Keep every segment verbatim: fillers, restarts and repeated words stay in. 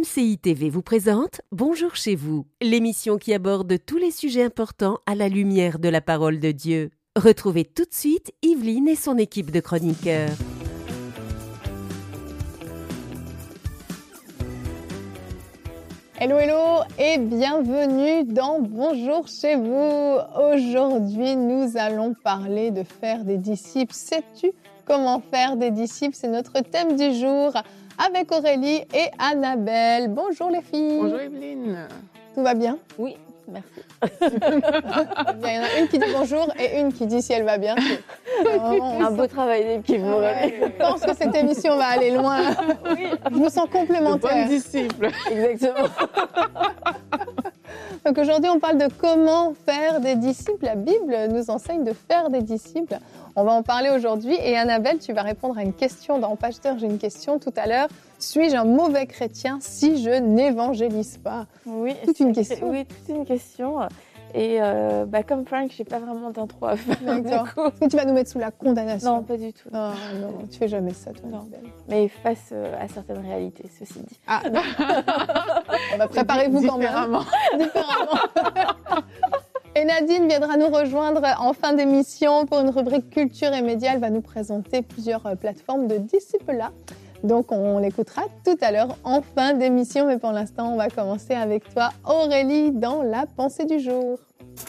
C I T V vous présente Bonjour chez vous, l'émission qui aborde tous les sujets importants à la lumière de la parole de Dieu. Retrouvez tout de suite Yveline et son équipe de chroniqueurs. Hello, hello et bienvenue dans Bonjour chez vous. Aujourd'hui, nous allons parler de faire des disciples. Sais-tu comment faire des disciples? C'est notre thème du jour avec Aurélie et Annabelle. Bonjour les filles. Bonjour Yveline. Tout va bien? Oui, merci. Il y en a une qui dit bonjour et une qui dit si elle va bien. On... Un beau travail d'équipe. Ouais, je pense que cette émission va aller loin. Oui. Je vous sens complémentaires. Bonne disciple. Exactement. Donc aujourd'hui, on parle de comment faire des disciples. La Bible nous enseigne de faire des disciples. On va en parler aujourd'hui. Et Annabelle, tu vas répondre à une question dans Page d'heure. J'ai une question tout à l'heure. Suis-je un mauvais chrétien si je n'évangélise pas? Oui, toute une question. Oui, toute une question. Et euh, bah, comme Frank, je n'ai pas vraiment d'intro à faire. D'accord. Est-ce que tu vas nous mettre sous la condamnation? Non, pas du tout. Oh, non, tu fais jamais ça, toi. Non. Mais face euh, à certaines réalités, ceci dit. Ah, on va préparez-vous quand même. Différemment. Différemment. Et Nadine viendra nous rejoindre en fin d'émission pour une rubrique culture et médias. Elle va nous présenter plusieurs plateformes de disciples-là. Donc, on l'écoutera tout à l'heure en fin d'émission. Mais pour l'instant, on va commencer avec toi, Aurélie, dans la pensée du jour.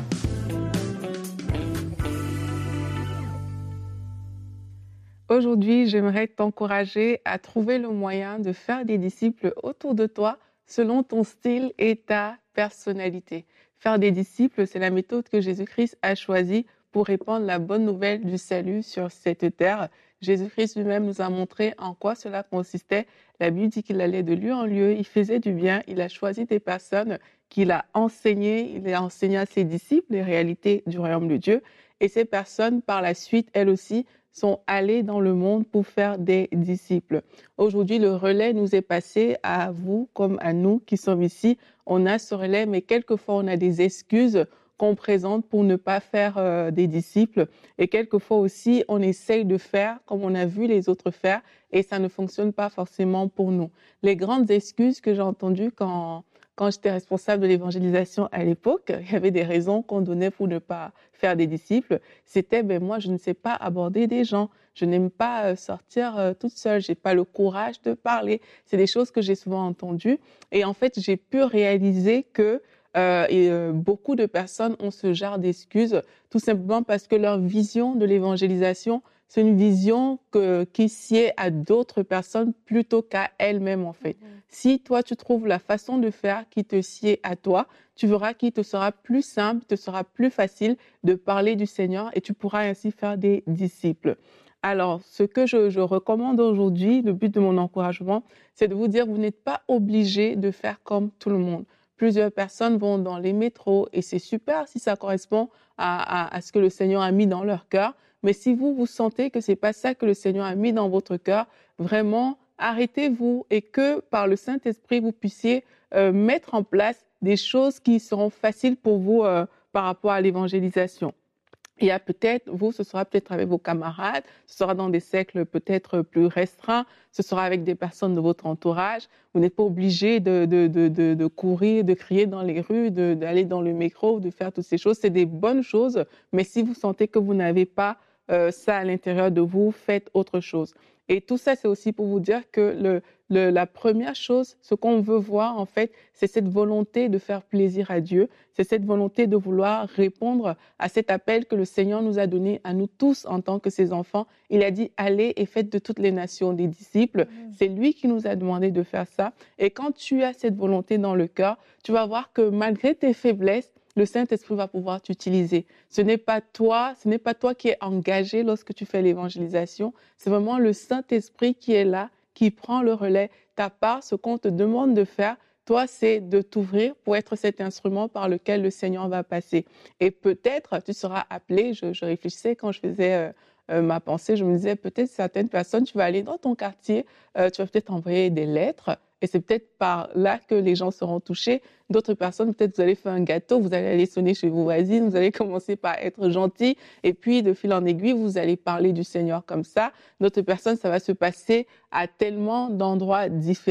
Aujourd'hui, j'aimerais t'encourager à trouver le moyen de faire des disciples autour de toi selon ton style et ta personnalité. Faire des disciples, c'est la méthode que Jésus-Christ a choisie pour répandre la bonne nouvelle du salut sur cette terre. Jésus-Christ lui-même nous a montré en quoi cela consistait. La Bible dit qu'il allait de lieu en lieu, il faisait du bien, il a choisi des personnes qu'il a enseignées, il a enseigné à ses disciples les réalités du royaume de Dieu. Et ces personnes, par la suite, elles aussi, sont allées dans le monde pour faire des disciples. Aujourd'hui, le relais nous est passé à vous comme à nous qui sommes ici. On a ce relais, mais quelquefois, on a des excuses qu'on présente pour ne pas faire euh, des disciples. Et quelquefois aussi, on essaye de faire comme on a vu les autres faire et ça ne fonctionne pas forcément pour nous. Les grandes excuses que j'ai entendues quand, quand j'étais responsable de l'évangélisation à l'époque, il y avait des raisons qu'on donnait pour ne pas faire des disciples. C'était, ben moi, je ne sais pas aborder des gens. Je n'aime pas euh, sortir euh, toute seule. J'ai pas le courage de parler. C'est des choses que j'ai souvent entendues. Et en fait, j'ai pu réaliser que Euh, et euh, beaucoup de personnes ont ce genre d'excuses, tout simplement parce que leur vision de l'évangélisation, c'est une vision que, qui sied à d'autres personnes plutôt qu'à elles-mêmes, en fait. Mm-hmm. Si toi, tu trouves la façon de faire qui te sied à toi, tu verras qu'il te sera plus simple, te sera plus facile de parler du Seigneur et tu pourras ainsi faire des disciples. Alors, ce que je, je recommande aujourd'hui, le but de mon encouragement, c'est de vous dire, vous n'êtes pas obligé de faire comme tout le monde. Plusieurs personnes vont dans les métros et c'est super si ça correspond à, à, à ce que le Seigneur a mis dans leur cœur. Mais si vous, vous sentez que ce n'est pas ça que le Seigneur a mis dans votre cœur, vraiment, arrêtez-vous et que par le Saint-Esprit, vous puissiez euh, mettre en place des choses qui seront faciles pour vous euh, par rapport à l'évangélisation. Il y a peut-être, vous, ce sera peut-être avec vos camarades, ce sera dans des cercles peut-être plus restreints, ce sera avec des personnes de votre entourage. Vous n'êtes pas obligé de, de, de, de, de courir, de crier dans les rues, de, d'aller dans le métro, de faire toutes ces choses. C'est des bonnes choses, mais si vous sentez que vous n'avez pas euh, ça à l'intérieur de vous, faites autre chose. Et tout ça, c'est aussi pour vous dire que le, le, la première chose, ce qu'on veut voir, en fait, c'est cette volonté de faire plaisir à Dieu. C'est cette volonté de vouloir répondre à cet appel que le Seigneur nous a donné à nous tous en tant que ses enfants. Il a dit, allez et faites de toutes les nations des disciples. Mmh. C'est lui qui nous a demandé de faire ça. Et quand tu as cette volonté dans le cœur, tu vas voir que malgré tes faiblesses, le Saint-Esprit va pouvoir t'utiliser. Ce n'est pas toi, ce n'est pas toi qui es engagé lorsque tu fais l'évangélisation. C'est vraiment le Saint-Esprit qui est là, qui prend le relais. Ta part, ce qu'on te demande de faire, toi, c'est de t'ouvrir pour être cet instrument par lequel le Seigneur va passer. Et peut-être, tu seras appelé, je, je réfléchissais quand je faisais euh, euh, ma pensée, je me disais, peut-être certaines personnes, tu vas aller dans ton quartier, euh, tu vas peut-être envoyer des lettres, et c'est peut-être par là que les gens seront touchés. D'autres personnes, peut-être vous allez faire un gâteau, vous allez aller sonner chez vos voisines, vous allez commencer par être gentil, et puis de fil en aiguille, vous allez parler du Seigneur comme ça. D'autres personnes, ça va se passer à tellement d'endroits différents.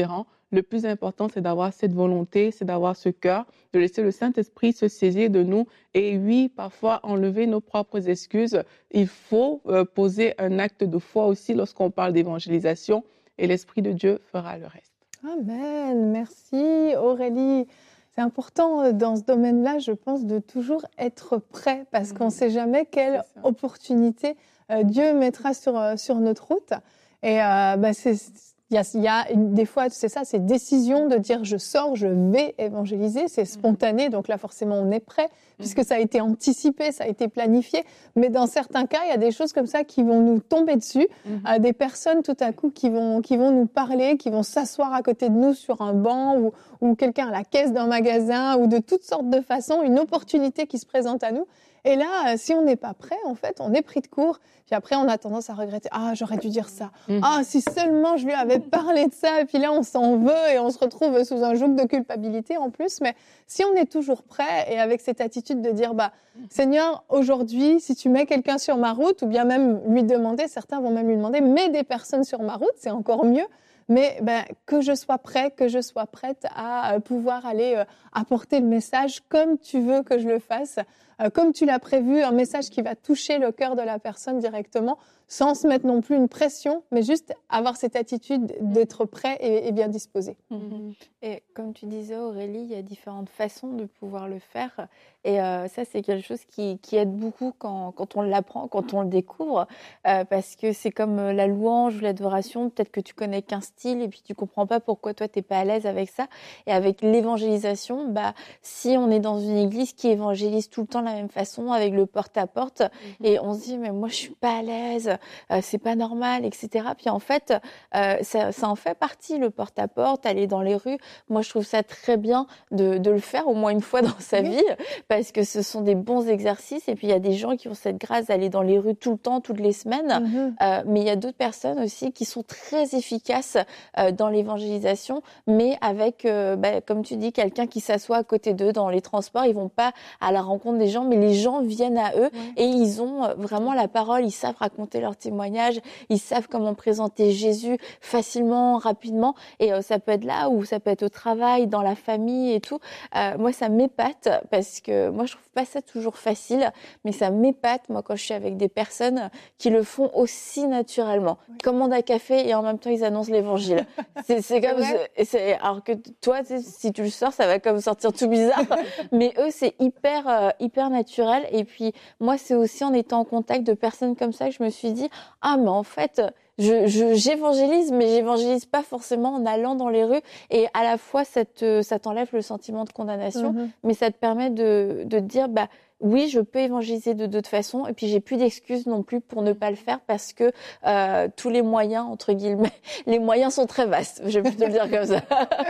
Le plus important, c'est d'avoir cette volonté, c'est d'avoir ce cœur, de laisser le Saint-Esprit se saisir de nous. Et oui, parfois, enlever nos propres excuses. Il faut euh, poser un acte de foi aussi lorsqu'on parle d'évangélisation et l'Esprit de Dieu fera le reste. Amen. Merci Aurélie. C'est important dans ce domaine-là, je pense, de toujours être prêt parce qu'on ne sait jamais quelle opportunité euh, Dieu mettra sur, euh, sur notre route. Et euh, bah, c'est... Il y a, il y a une, des fois, c'est ça, c'est décision de dire je sors, je vais évangéliser, c'est spontané, donc là forcément on est prêt, puisque ça a été anticipé, ça a été planifié, mais dans certains cas, il y a des choses comme ça qui vont nous tomber dessus, mm-hmm. euh, des personnes tout à coup qui vont, qui vont nous parler, qui vont s'asseoir à côté de nous sur un banc ou, ou quelqu'un à la caisse d'un magasin ou de toutes sortes de façons, une opportunité qui se présente à nous. Et là, si on n'est pas prêt, en fait, on est pris de court. Puis après, on a tendance à regretter. Ah, j'aurais dû dire ça. Mmh. Ah, si seulement je lui avais parlé de ça. Et puis là, on s'en veut et on se retrouve sous un joug de culpabilité en plus. Mais si on est toujours prêt et avec cette attitude de dire, bah, Seigneur, aujourd'hui, si tu mets quelqu'un sur ma route, ou bien même lui demander, certains vont même lui demander, mets des personnes sur ma route, c'est encore mieux. Mais ben, que je sois prêt, que je sois prête à euh, pouvoir aller euh, apporter le message comme tu veux que je le fasse, euh, comme tu l'as prévu, un message qui va toucher le cœur de la personne directement, sans se mettre non plus une pression, mais juste avoir cette attitude d'être prêt et, et bien disposé. Mmh. Et comme tu disais Aurélie, il y a différentes façons de pouvoir le faire. Et euh, ça, c'est quelque chose qui, qui aide beaucoup quand, quand on l'apprend, quand on le découvre, euh, parce que c'est comme la louange ou l'adoration. Peut-être que tu connais qu'un style et puis tu comprends pas pourquoi toi, tu n'es pas à l'aise avec ça. Et avec l'évangélisation, bah, si on est dans une église qui évangélise tout le temps de la même façon, avec le porte-à-porte, mmh. et on se dit, mais moi, je suis pas à l'aise, euh, c'est pas normal, et cetera. Puis en fait, euh, ça, ça en fait partie, le porte-à-porte, aller dans les rues. Moi, je trouve ça très bien de, de le faire au moins une fois dans sa oui. vie, parce que ce sont des bons exercices. Et puis, il y a des gens qui ont cette grâce d'aller dans les rues tout le temps, toutes les semaines. Mm-hmm. Euh, mais il y a d'autres personnes aussi qui sont très efficaces euh, dans l'évangélisation, mais avec, euh, bah, comme tu dis, quelqu'un qui s'assoit à côté d'eux dans les transports. Ils vont pas à la rencontre des gens, mais les gens viennent à eux ouais. et ils ont vraiment la parole. Ils savent raconter leur témoignage. Ils savent comment présenter Jésus facilement, rapidement. Et euh, ça peut être là ou ça peut être au travail, dans la famille et tout. Euh, moi, ça m'épate parce que moi, je trouve pas ça toujours facile, mais ça m'épate, moi, quand je suis avec des personnes qui le font aussi naturellement. Oui. Ils commandent un café et en même temps, ils annoncent l'évangile. C'est, c'est comme, c'est, c'est, alors que toi, si tu le sors, ça va comme sortir tout bizarre. Mais eux, c'est hyper, euh, hyper naturel. Et puis, moi, c'est aussi en étant en contact de personnes comme ça que je me suis dit, ah, mais en fait, Je, je, j'évangélise, mais j'évangélise pas forcément en allant dans les rues. Et à la fois, ça, te, ça t'enlève le sentiment de condamnation, mm-hmm. mais ça te permet de, de te dire, bah, oui, je peux évangéliser de d'autres façons. Et puis, j'ai plus d'excuses non plus pour ne pas le faire parce que euh, tous les moyens, entre guillemets, les moyens sont très vastes. Je vais plutôt le dire comme ça.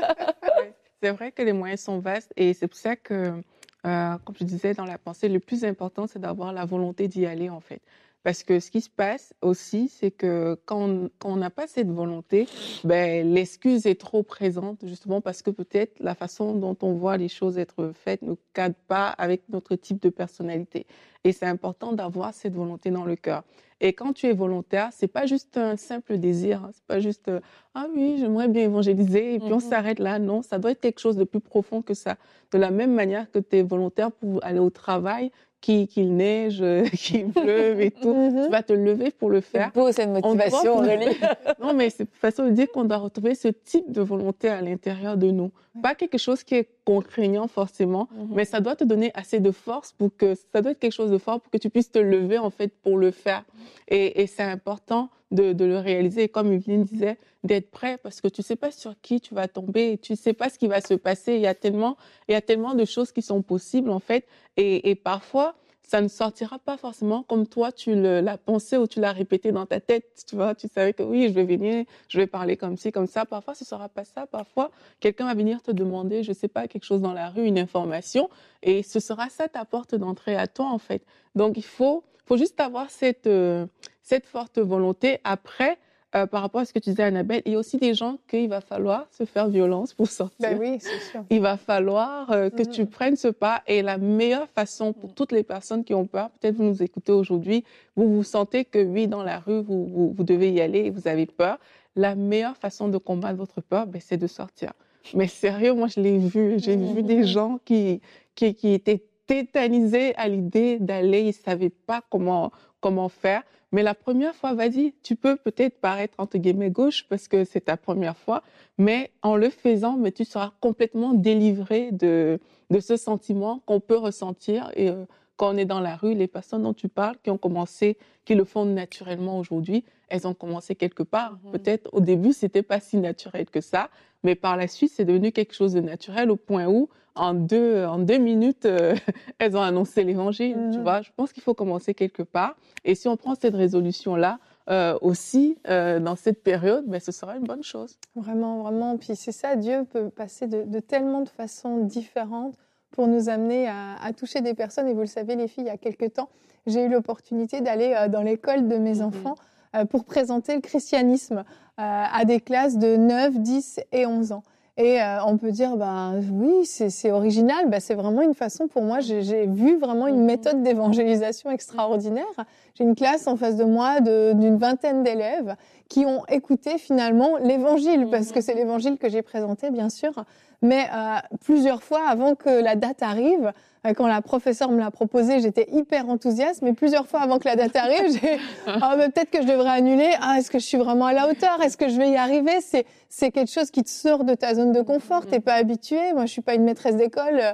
C'est vrai que les moyens sont vastes et c'est pour ça que, euh, comme je disais dans la pensée, le plus important, c'est d'avoir la volonté d'y aller, en fait. Parce que ce qui se passe aussi, c'est que quand on n'a pas cette volonté, ben, l'excuse est trop présente, justement parce que peut-être la façon dont on voit les choses être faites ne cadre pas avec notre type de personnalité. Et c'est important d'avoir cette volonté dans le cœur. Et quand tu es volontaire, c'est pas juste un simple désir, hein, c'est pas juste « Ah oui, j'aimerais bien évangéliser » et puis mm-hmm. on s'arrête là. Non, ça doit être quelque chose de plus profond que ça. De la même manière que tu es volontaire pour aller au travail, Qu'il, qu'il neige, qu'il pleuve et tout, mm-hmm. tu vas te lever pour le faire. C'est beau cette motivation, Aurélie. Non, mais c'est façon de dire qu'on doit retrouver ce type de volonté à l'intérieur de nous. Mm-hmm. Pas quelque chose qui est contraignant forcément, mm-hmm. mais ça doit te donner assez de force pour que, ça doit être quelque chose de fort pour que tu puisses te lever en fait pour le faire. Et, et c'est important de, de le réaliser. Et comme Yveline disait, d'être prêt parce que tu sais pas sur qui tu vas tomber, et tu sais pas ce qui va se passer. Il y a tellement, il y a tellement de choses qui sont possibles en fait. Et, et parfois, ça ne sortira pas forcément comme toi, tu le, l'as pensé ou tu l'as répété dans ta tête. Tu vois, tu savais que oui, je vais venir, je vais parler comme ci, comme ça. Parfois, ce ne sera pas ça. Parfois, quelqu'un va venir te demander, je ne sais pas, quelque chose dans la rue, une information. Et ce sera ça ta porte d'entrée à toi, en fait. Donc, il faut, faut juste avoir cette, euh, cette forte volonté. Après, Euh, par rapport à ce que tu disais, Annabelle, il y a aussi des gens qu'il va falloir se faire violence pour sortir. Ben oui, c'est sûr. Il va falloir euh, que mm-hmm. tu prennes ce pas. Et la meilleure façon pour toutes les personnes qui ont peur, peut-être vous nous écoutez aujourd'hui, vous vous sentez que oui, dans la rue, vous, vous, vous devez y aller et vous avez peur. la meilleure façon de combattre votre peur, ben, c'est de sortir. Mais sérieux, moi, je l'ai vu. J'ai vu des gens qui, qui, qui étaient tétanisés à l'idée d'aller, ils ne savaient pas comment, comment faire. Mais la première fois, vas-y, tu peux peut-être paraître entre guillemets gauche parce que c'est ta première fois, mais en le faisant, mais tu seras complètement délivré de, de ce sentiment qu'on peut ressentir. Et euh, quand on est dans la rue, les personnes dont tu parles, qui ont commencé, qui le font naturellement aujourd'hui, elles ont commencé quelque part. Mm-hmm. Peut-être au début, c'était pas si naturel que ça, mais par la suite, c'est devenu quelque chose de naturel au point où, en deux, en deux minutes, euh, elles ont annoncé l'évangile. Mm-hmm. Tu vois, je pense qu'il faut commencer quelque part. Et si on prend cette résolution-là euh, aussi euh, dans cette période, ben, ce sera une bonne chose. Vraiment, vraiment. Puis c'est ça, Dieu peut passer de, de tellement de façons différentes pour nous amener à, à toucher des personnes. Et vous le savez, les filles, il y a quelque temps, j'ai eu l'opportunité d'aller euh, dans l'école de mes mm-hmm. enfants euh, pour présenter le christianisme euh, à des classes de neuf, dix et onze ans. Et euh, on peut dire, ben oui, c'est, c'est original. Ben, c'est vraiment une façon, pour moi, j'ai, j'ai vu vraiment une méthode d'évangélisation extraordinaire. J'ai une classe en face de moi de, d'une vingtaine d'élèves qui ont écouté finalement l'évangile, parce que c'est l'évangile que j'ai présenté, bien sûr. Mais euh, plusieurs fois, avant que la date arrive, euh, quand la professeure me l'a proposé, j'étais hyper enthousiaste. Mais plusieurs fois avant que la date arrive, j'ai ah, ben, peut-être que je devrais annuler. Ah, est-ce que je suis vraiment à la hauteur? Est-ce que je vais y arriver? C'est c'est quelque chose qui te sort de ta zone de confort. T'es pas habitué. Moi, je suis pas une maîtresse d'école euh,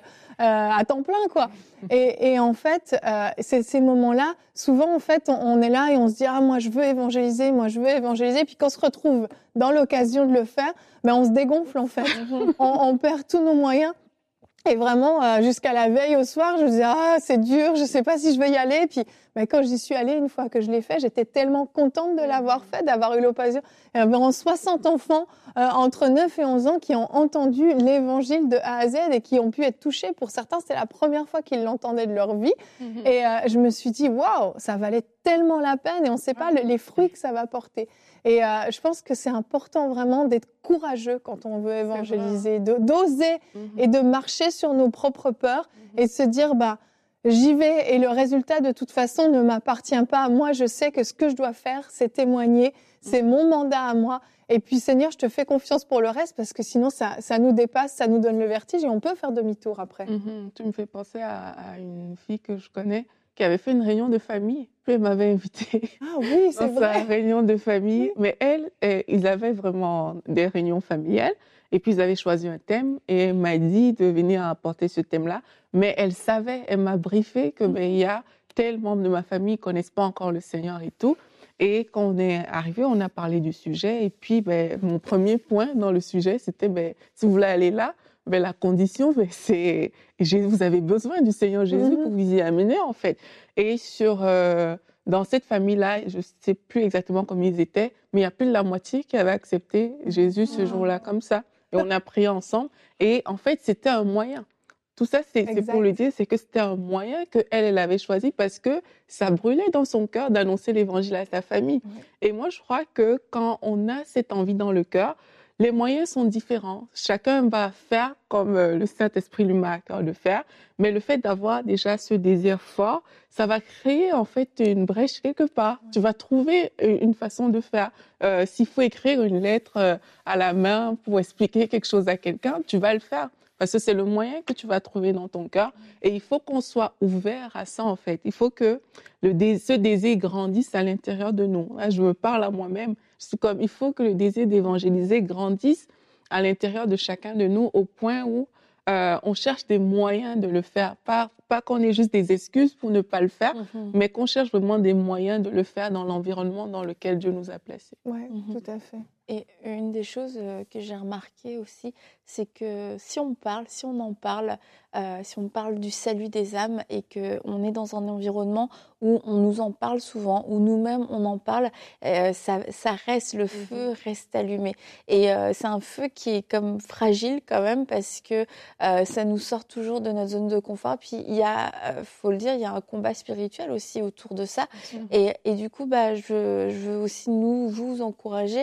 à temps plein, quoi. Et, et en fait, euh, c'est ces moments-là. Souvent, en fait, on, on est là et on se dit ah moi je veux évangéliser, moi je veux évangéliser. Puis quand on se retrouve dans l'occasion de le faire, ben on se dégonfle en fait. on, on perd tous nos moyens. Et vraiment, euh, jusqu'à la veille au soir, je me disais, ah, c'est dur, je sais pas si je vais y aller. Puis, ben, quand j'y suis allée, une fois que je l'ai fait, j'étais tellement contente de l'avoir fait, d'avoir eu l'occasion. Il y avait environ soixante enfants, euh, entre neuf et onze ans, qui ont entendu l'évangile de A à Z et qui ont pu être touchés. Pour certains, c'était la première fois qu'ils l'entendaient de leur vie. Mm-hmm. Et euh, je me suis dit, waouh, ça valait tellement la peine et on ne sait pas le, les fruits que ça va porter. Et euh, je pense que c'est important vraiment d'être courageux quand on veut évangéliser, de, d'oser mm-hmm. et de marcher sur nos propres peurs mm-hmm. et de se dire, bah, j'y vais et le résultat de toute façon ne m'appartient pas. Moi, je sais que ce que je dois faire, c'est témoigner, c'est mm-hmm. mon mandat à moi. Et puis, Seigneur, je te fais confiance pour le reste parce que sinon, ça, ça nous dépasse, ça nous donne le vertige et on peut faire demi-tour après. Mm-hmm. Tu me fais penser à, à une fille que je connais qui avait fait une réunion de famille. Puis elle m'avait invitée ah oui, c'est dans vrai. sa réunion de famille. Oui. Mais elle, elle, ils avaient vraiment des réunions familiales. Et puis, ils avaient choisi un thème. Et elle m'a dit de venir apporter ce thème-là. Mais elle savait, elle m'a briefé que ben, il y a tel membre de ma famille qui ne connaissent pas encore le Seigneur et tout. Et quand on est arrivé, on a parlé du sujet. Et puis, ben, mon premier point dans le sujet, c'était, ben, si vous voulez aller là, ben, la condition, ben, c'est vous avez besoin du Seigneur Jésus mm-hmm. pour vous y amener, en fait. Et sur, euh, dans cette famille-là, je ne sais plus exactement comment ils étaient, mais il y a plus de la moitié qui avait accepté Jésus ce jour-là, comme ça. Et on a prié ensemble. Et en fait, c'était un moyen. Tout ça, c'est, c'est pour le dire, c'est que c'était un moyen qu'elle, elle avait choisi parce que ça brûlait dans son cœur d'annoncer l'évangile à sa famille. Mm-hmm. Et moi, je crois que quand on a cette envie dans le cœur, les moyens sont différents. Chacun va faire comme le Saint-Esprit lui met à cœur de faire. Mais le fait d'avoir déjà ce désir fort, ça va créer en fait une brèche quelque part. Ouais. Tu vas trouver une façon de faire. Euh, s'il faut écrire une lettre à la main pour expliquer quelque chose à quelqu'un, tu vas le faire. Parce que c'est le moyen que tu vas trouver dans ton cœur. Et il faut qu'on soit ouvert à ça, en fait. Il faut que le dé- ce désir grandisse à l'intérieur de nous. Là, je me parle à moi-même. Je suis comme, il faut que le désir d'évangéliser grandisse à l'intérieur de chacun de nous au point où euh, on cherche des moyens de le faire. Pas, pas qu'on ait juste des excuses pour ne pas le faire, mm-hmm. mais qu'on cherche vraiment des moyens de le faire dans l'environnement dans lequel Dieu nous a placés. Oui, mm-hmm. tout à fait. Et une des choses que j'ai remarquées aussi, c'est que si on parle, si on en parle, euh, si on parle du salut des âmes et qu'on est dans un environnement où on nous en parle souvent, où nous-mêmes on en parle, euh, ça, ça reste, le feu mmh. reste allumé. Et euh, c'est un feu qui est comme fragile quand même parce que euh, ça nous sort toujours de notre zone de confort. Puis il y a, euh, faut le dire, il y a un combat spirituel aussi autour de ça. Mmh. Et, et du coup, bah, je, je veux aussi nous, vous encourager à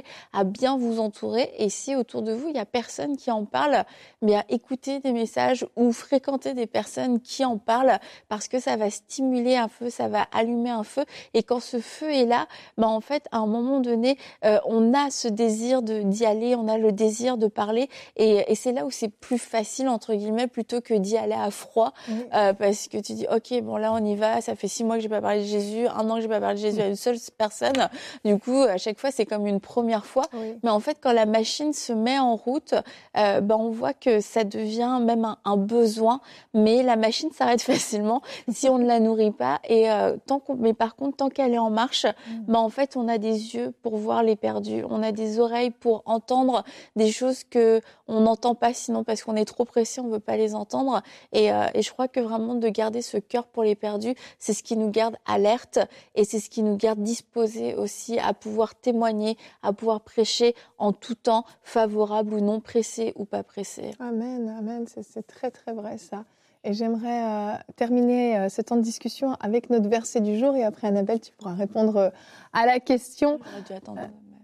bien vous entourer. Et si autour de vous, il n'y a personne qui en parle, mais à écouter des messages ou fréquenter des personnes qui en parlent, parce que ça va stimuler un feu, ça va allumer un feu. Et quand ce feu est là, ben en fait, à un moment donné, euh, on a ce désir de, d'y aller, on a le désir de parler. Et, et c'est là où c'est plus facile, entre guillemets, plutôt que d'y aller à froid. Oui. Euh, parce que tu dis, OK, bon là, on y va, ça fait six mois que j'ai pas parlé de Jésus, un an que j'ai pas parlé de Jésus à une seule personne. Du coup, à chaque fois, c'est comme une première fois. Oui. Mais en fait, quand la machine se met en route, euh, ben, on voit que ça devient même un, un besoin. Mais la machine s'arrête facilement si on ne la nourrit pas. Et, euh, tant qu'on, mais par contre, tant qu'elle est en marche, mmh. ben, en fait, on a des yeux pour voir les perdus. On a des oreilles pour entendre des choses que on n'entend pas sinon parce qu'on est trop pressé, on ne veut pas les entendre. Et, euh, et je crois que vraiment de garder ce cœur pour les perdus, c'est ce qui nous garde alerte et c'est ce qui nous garde disposés aussi à pouvoir témoigner, à pouvoir prêcher en tout temps, favorable ou non, pressé ou pas pressé. Amen, amen, c'est, c'est très très vrai ça. Et j'aimerais euh, terminer euh, ce temps de discussion avec notre verset du jour et après Annabelle, tu pourras répondre euh, à la question. J'aurais dû attendre. Euh...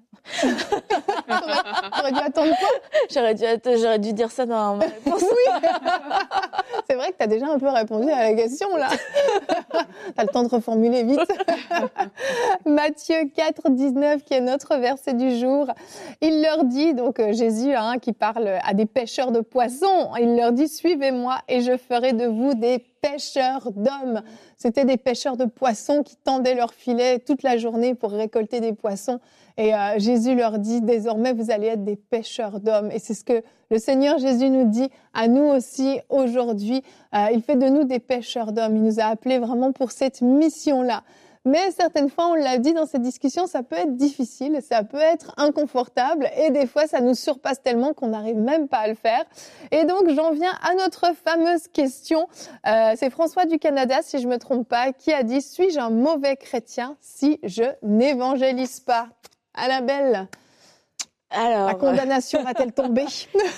J'aurais dû attendre quoi? J'aurais dû, j'aurais dû dire ça dans ma réponse. Oui. C'est vrai que tu as déjà un peu répondu à la question, là. Tu as le temps de reformuler vite. Matthieu quatre, dix-neuf, qui est notre verset du jour. Il leur dit, donc Jésus hein, qui parle à des pêcheurs de poissons, il leur dit « Suivez-moi et je ferai de vous des pêcheurs d'hommes ». C'était des pêcheurs de poissons qui tendaient leur filet toute la journée pour récolter des poissons. Et euh, Jésus leur dit, désormais, vous allez être des pêcheurs d'hommes. Et c'est ce que le Seigneur Jésus nous dit à nous aussi aujourd'hui. Euh, il fait de nous des pêcheurs d'hommes. Il nous a appelés vraiment pour cette mission-là. Mais certaines fois, on l'a dit dans cette discussion, ça peut être difficile, ça peut être inconfortable et des fois, ça nous surpasse tellement qu'on n'arrive même pas à le faire. Et donc, j'en viens à notre fameuse question. Euh, c'est François du Canada, si je me trompe pas, qui a dit « Suis-je un mauvais chrétien si je n'évangélise pas ?» Annabelle, alors, la condamnation va-t-elle tomber?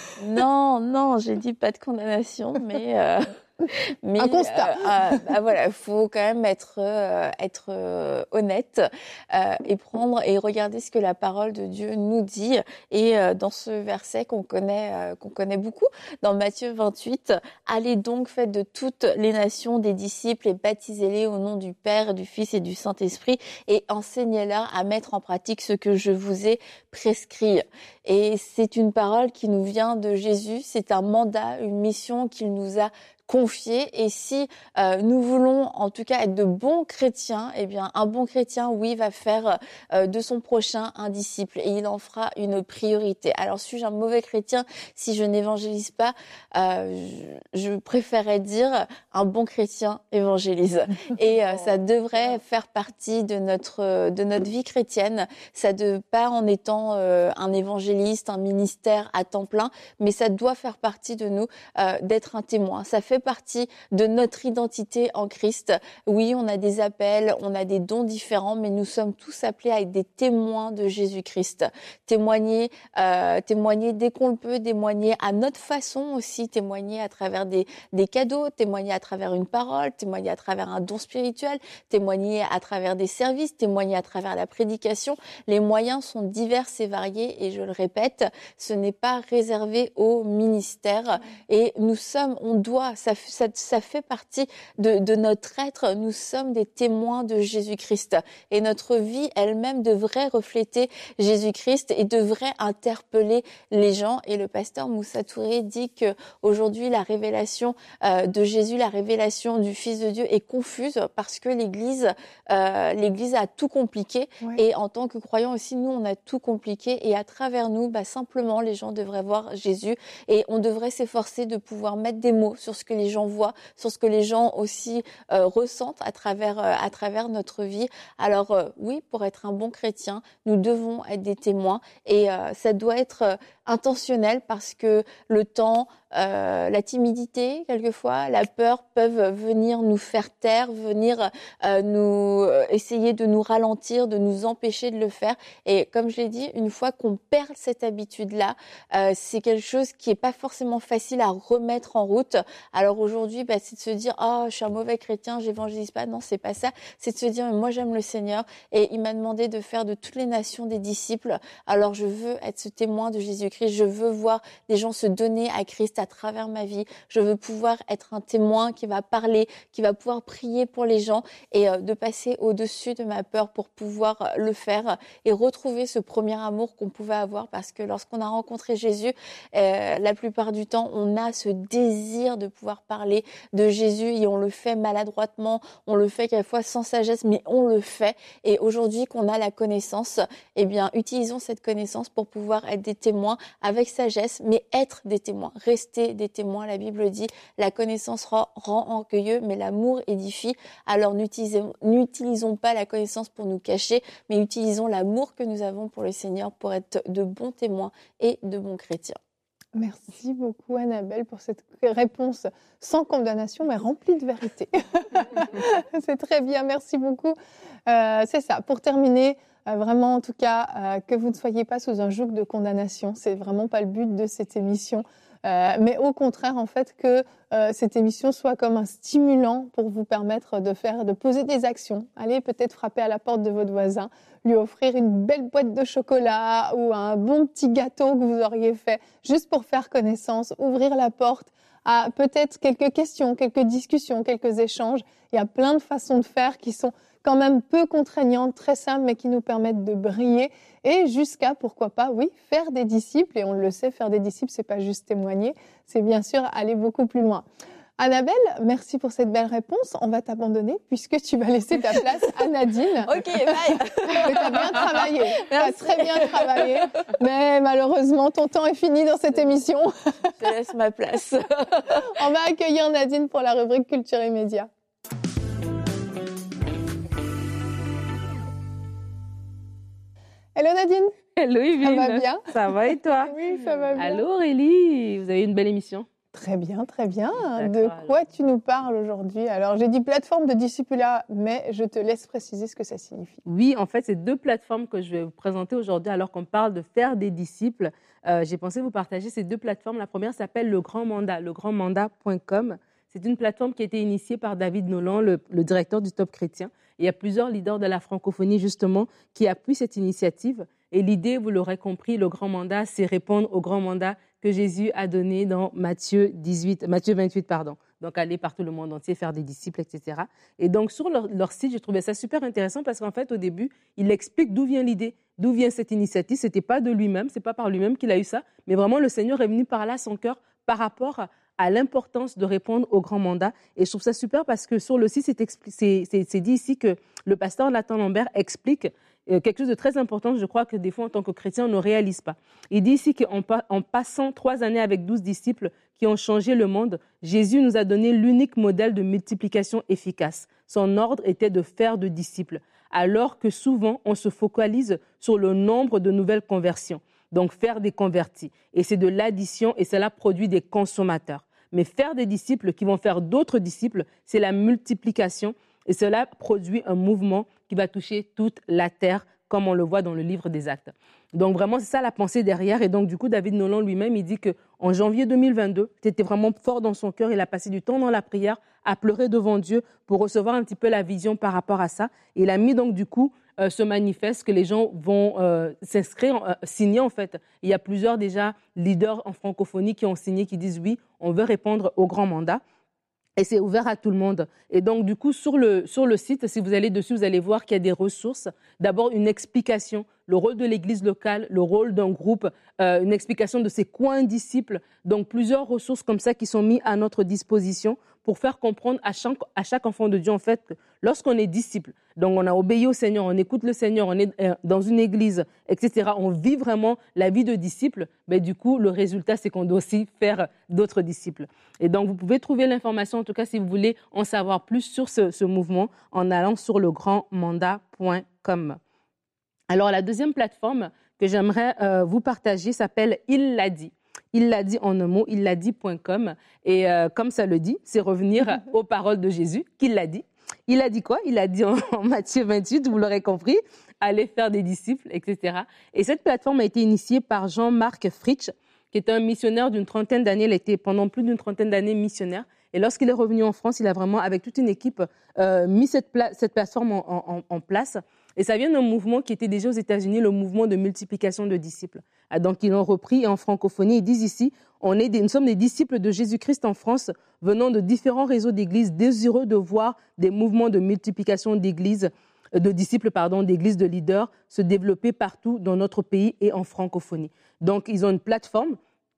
Non, non, j'ai dit pas de condamnation, mais... Euh... Mais, un constat. Euh, euh, bah voilà, il faut quand même être euh, être euh, honnête euh, et prendre et regarder ce que la parole de Dieu nous dit. Et euh, dans ce verset qu'on connaît euh, qu'on connaît beaucoup, dans Matthieu vingt-huit, allez donc, faites de toutes les nations des disciples et baptisez-les au nom du Père, du Fils et du Saint-Esprit et enseignez-leur à mettre en pratique ce que je vous ai prescrit. Et c'est une parole qui nous vient de Jésus. C'est un mandat, une mission qu'il nous a confié. Et si euh, nous voulons en tout cas être de bons chrétiens, eh bien un bon chrétien, oui, va faire euh, de son prochain un disciple et il en fera une priorité. Alors suis-je un mauvais chrétien si je n'évangélise pas? euh, je, je préférerais dire un bon chrétien évangélise. Et euh, ça devrait faire partie de notre de notre vie chrétienne. Ça ne pas en étant euh, un évangéliste, un ministère à temps plein, mais ça doit faire partie de nous euh, d'être un témoin. Ça fait partie de notre identité en Christ. Oui, on a des appels, on a des dons différents, mais nous sommes tous appelés à être des témoins de Jésus-Christ. Témoigner, euh, témoigner dès qu'on le peut, témoigner à notre façon aussi, témoigner à travers des, des cadeaux, témoigner à travers une parole, témoigner à travers un don spirituel, témoigner à travers des services, témoigner à travers la prédication. Les moyens sont divers et variés et je le répète, ce n'est pas réservé au ministère et nous sommes, on doit, ça, ça, ça fait partie de, de notre être, nous sommes des témoins de Jésus-Christ et notre vie elle-même devrait refléter Jésus-Christ et devrait interpeller les gens. Et le pasteur Moussa Touré dit que aujourd'hui la révélation euh, de Jésus, la révélation du Fils de Dieu est confuse parce que l'Église, euh, l'Église a tout compliqué. Ouais. Et en tant que croyants aussi, nous on a tout compliqué et à travers nous, bah, simplement les gens devraient voir Jésus et on devrait s'efforcer de pouvoir mettre des mots sur ce que les gens voient, sur ce que les gens aussi euh, ressentent à travers euh, à travers notre vie. Alors euh, oui, pour être un bon chrétien, nous devons être des témoins et euh, ça doit être intentionnel parce que le temps, euh, la timidité, quelquefois, la peur peuvent venir nous faire taire, venir euh, nous euh, essayer de nous ralentir, de nous empêcher de le faire. Et comme je l'ai dit, une fois qu'on perd cette habitude-là, euh, c'est quelque chose qui est pas forcément facile à remettre en route. Alors aujourd'hui, bah, c'est de se dire, oh, je suis un mauvais chrétien, j'évangélise pas. Non, c'est pas ça. C'est de se dire, moi, j'aime le Seigneur et il m'a demandé de faire de toutes les nations des disciples. Alors je veux être ce témoin de Jésus-Christ. Je veux voir des gens se donner à Christ à travers ma vie. Je veux pouvoir être un témoin qui va parler, qui va pouvoir prier pour les gens et euh, de passer au-dessus de ma peur pour pouvoir euh, le faire et retrouver ce premier amour qu'on pouvait avoir parce que lorsqu'on a rencontré Jésus, euh, la plupart du temps, on a ce désir de pouvoir parler de Jésus et on le fait maladroitement, on le fait quelquefois sans sagesse, mais on le fait. Et aujourd'hui qu'on a la connaissance, eh bien, utilisons cette connaissance pour pouvoir être des témoins avec sagesse, mais être des témoins, rester des témoins. La Bible dit, la connaissance rend, rend orgueilleux, mais l'amour édifie. Alors n'utilisons, n'utilisons pas la connaissance pour nous cacher, mais utilisons l'amour que nous avons pour le Seigneur pour être de bons témoins et de bons chrétiens. Merci beaucoup Annabelle pour cette réponse sans condamnation mais remplie de vérité. C'est très bien, merci beaucoup. Euh, c'est ça, pour terminer, euh, vraiment en tout cas, euh, que vous ne soyez pas sous un joug de condamnation, c'est vraiment pas le but de cette émission. Euh, mais au contraire, en fait, que euh, cette émission soit comme un stimulant pour vous permettre de faire, de poser des actions. Allez peut-être frapper à la porte de votre voisin, lui offrir une belle boîte de chocolat ou un bon petit gâteau que vous auriez fait juste pour faire connaissance, ouvrir la porte à peut-être quelques questions, quelques discussions, quelques échanges. Il y a plein de façons de faire qui sont quand même peu contraignantes, très simples, mais qui nous permettent de briller et jusqu'à, pourquoi pas, oui, faire des disciples. Et on le sait, faire des disciples, c'est pas juste témoigner, c'est bien sûr aller beaucoup plus loin. Annabelle, merci pour cette belle réponse. On va t'abandonner puisque tu vas laisser ta place à Nadine. Ok, bye. Tu as bien travaillé, tu as très bien travaillé, mais malheureusement, ton temps est fini dans cette émission. Je laisse ma place. On va accueillir Nadine pour la rubrique Culture et Médias. Hello Nadine. Hello Yveline. Ça va bien? Ça va et toi? Oui, ça va bien. Allô Aurélie, vous avez une belle émission. Très bien, très bien. De D'accord, quoi alors. tu nous parles aujourd'hui? Alors, j'ai dit plateforme de discipulat, mais je te laisse préciser ce que ça signifie. Oui, en fait, c'est deux plateformes que je vais vous présenter aujourd'hui alors qu'on parle de faire des disciples. Euh, j'ai pensé vous partager ces deux plateformes. La première s'appelle Le Grand Mandat, le grand mandat point com. C'est une plateforme qui a été initiée par David Nolan, le, le directeur du Top Chrétien. Et il y a plusieurs leaders de la francophonie, justement, qui appuient cette initiative. Et l'idée, vous l'aurez compris, le grand mandat, c'est répondre au grand mandat que Jésus a donné dans Matthieu dix-huit, Matthieu vingt-huit, pardon. Donc, aller partout le monde entier, faire des disciples, et cetera. Et donc, sur leur, leur site, j'ai trouvé ça super intéressant parce qu'en fait, au début, il explique d'où vient l'idée, d'où vient cette initiative. Ce n'était pas de lui-même, ce n'est pas par lui-même qu'il a eu ça, mais vraiment, le Seigneur est venu par là à son cœur par rapport à, à l'importance de répondre au grand mandat. Et je trouve ça super parce que sur le site, c'est, expli- c'est, c'est, c'est dit ici que le pasteur Nathan Lambert explique euh, quelque chose de très important, je crois que des fois, en tant que chrétien, on ne réalise pas. Il dit ici qu'en pa- en passant trois années avec douze disciples qui ont changé le monde, Jésus nous a donné l'unique modèle de multiplication efficace. Son ordre était de faire de disciples, alors que souvent, on se focalise sur le nombre de nouvelles conversions. Donc, faire des convertis. Et c'est de l'addition et cela produit des consommateurs. Mais faire des disciples qui vont faire d'autres disciples, c'est la multiplication et cela produit un mouvement qui va toucher toute la terre, comme on le voit dans le livre des Actes. Donc, vraiment, c'est ça la pensée derrière. Et donc, du coup, David Nolan lui-même, il dit qu'en janvier deux mille vingt-deux, c'était vraiment fort dans son cœur. Il a passé du temps dans la prière, à pleurer devant Dieu pour recevoir un petit peu la vision par rapport à ça. Et il a mis donc, du coup, euh, ce manifeste que les gens vont euh, s'inscrire, euh, signer en fait. Il y a plusieurs déjà leaders en francophonie qui ont signé, qui disent oui, on veut répondre au grand mandat. Et c'est ouvert à tout le monde. Et donc, du coup, sur le, sur le site, si vous allez dessus, vous allez voir qu'il y a des ressources. D'abord, une explication, le rôle de l'église locale, le rôle d'un groupe, euh, une explication de c'est quoi un disciple. Donc, plusieurs ressources comme ça qui sont mises à notre disposition pour faire comprendre à chaque, à chaque enfant de Dieu, en fait, que lorsqu'on est disciple, donc on a obéi au Seigneur, on écoute le Seigneur, on est dans une église, et cetera, on vit vraiment la vie de disciple, mais du coup, le résultat, c'est qu'on doit aussi faire d'autres disciples. Et donc, vous pouvez trouver l'information, en tout cas, si vous voulez en savoir plus sur ce, ce mouvement, en allant sur le grand mandat point com. Alors, la deuxième plateforme que j'aimerais euh, vous partager s'appelle « Il l'a dit ». Il l'a dit en un mot, il l'a dit point com. Et euh, comme ça le dit, c'est revenir aux paroles de Jésus, qu'il l'a dit. Il a dit quoi? Il a dit en, en Matthieu vingt-huit, vous l'aurez compris, allez faire des disciples, et cetera. Et cette plateforme a été initiée par Jean-Marc Fritsch, qui est un missionnaire d'une trentaine d'années. Il a été pendant plus d'une trentaine d'années missionnaire. Et lorsqu'il est revenu en France, il a vraiment, avec toute une équipe, euh, mis cette, pla- cette plateforme en, en, en place. Et ça vient d'un mouvement qui était déjà aux États-Unis, le mouvement de multiplication de disciples. Donc, ils l'ont repris en francophonie. Ils disent ici, on est des, nous sommes des disciples de Jésus-Christ en France, venant de différents réseaux d'églises, désireux de voir des mouvements de multiplication d'églises, de disciples, pardon, d'églises de leaders se développer partout dans notre pays et en francophonie. Donc, ils ont une plateforme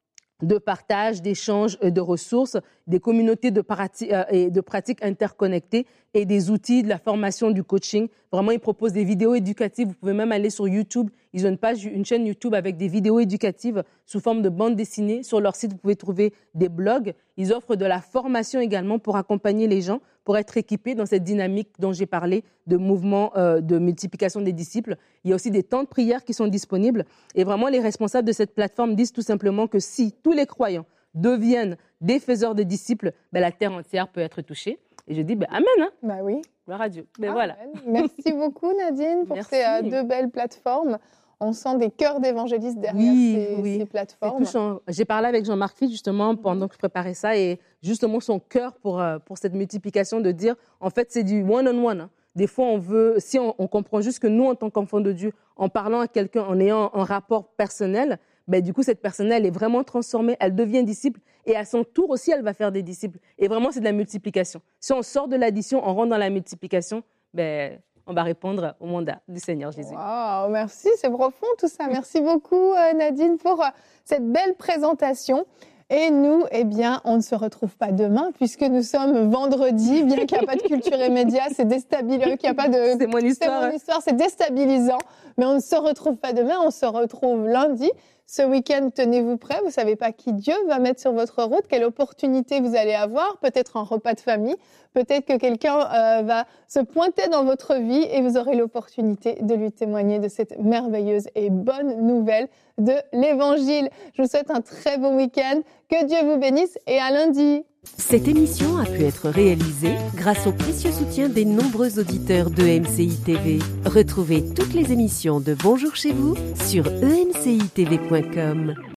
de partage, d'échange de ressources, des communautés de, prati- euh, et de pratiques interconnectées et des outils de la formation, du coaching. Vraiment, ils proposent des vidéos éducatives. Vous pouvez même aller sur YouTube. Ils ont une page, une chaîne YouTube avec des vidéos éducatives sous forme de bande dessinée. Sur leur site, vous pouvez trouver des blogs. Ils offrent de la formation également pour accompagner les gens, pour être équipés dans cette dynamique dont j'ai parlé de mouvement euh, de multiplication des disciples. Il y a aussi des temps de prière qui sont disponibles. Et vraiment, les responsables de cette plateforme disent tout simplement que si tous les croyants deviennent des faiseurs de disciples, ben, la terre entière peut être touchée. Et je dis, ben, amen, hein. Bah oui. Gloire à Dieu. Ben, Amen. voilà. Merci beaucoup Nadine pour Merci. ces euh, deux belles plateformes. On sent des cœurs d'évangélistes derrière Oui, ces, oui. ces C'est plateformes. touchant. J'ai parlé avec Jean-Marc Fitch justement pendant que je préparais ça et justement son cœur pour, euh, pour cette multiplication de dire, en fait, c'est du one-on-one. Hein. Des fois, on veut, si on, on comprend juste que nous, en tant qu'enfants de Dieu, en parlant à quelqu'un, en ayant un rapport personnel, ben, du coup, cette personne elle est vraiment transformée, elle devient disciple et à son tour aussi, elle va faire des disciples. Et vraiment, c'est de la multiplication. Si on sort de l'addition, on rentre dans la multiplication, ben, on va répondre au mandat du Seigneur Jésus. Wow, merci, c'est profond tout ça. Merci beaucoup euh, Nadine pour euh, cette belle présentation. Et nous, eh bien, on ne se retrouve pas demain puisque nous sommes vendredi, bien qu'il n'y a pas de culture et médias, c'est déstabilisant, qu'il n'y a pas de... C'est mon histoire. C'est mon histoire, c'est déstabilisant. Mais on ne se retrouve pas demain, on se retrouve lundi. Ce week-end, tenez-vous prêts, vous ne savez pas qui Dieu va mettre sur votre route, quelle opportunité vous allez avoir, peut-être un repas de famille, peut-être que quelqu'un euh, va se pointer dans votre vie et vous aurez l'opportunité de lui témoigner de cette merveilleuse et bonne nouvelle de l'Évangile. Je vous souhaite un très bon week-end, que Dieu vous bénisse et à lundi. Cette émission a pu être réalisée grâce au précieux soutien des nombreux auditeurs de M C I T V. Retrouvez toutes les émissions de Bonjour chez vous sur e m c i t v point com.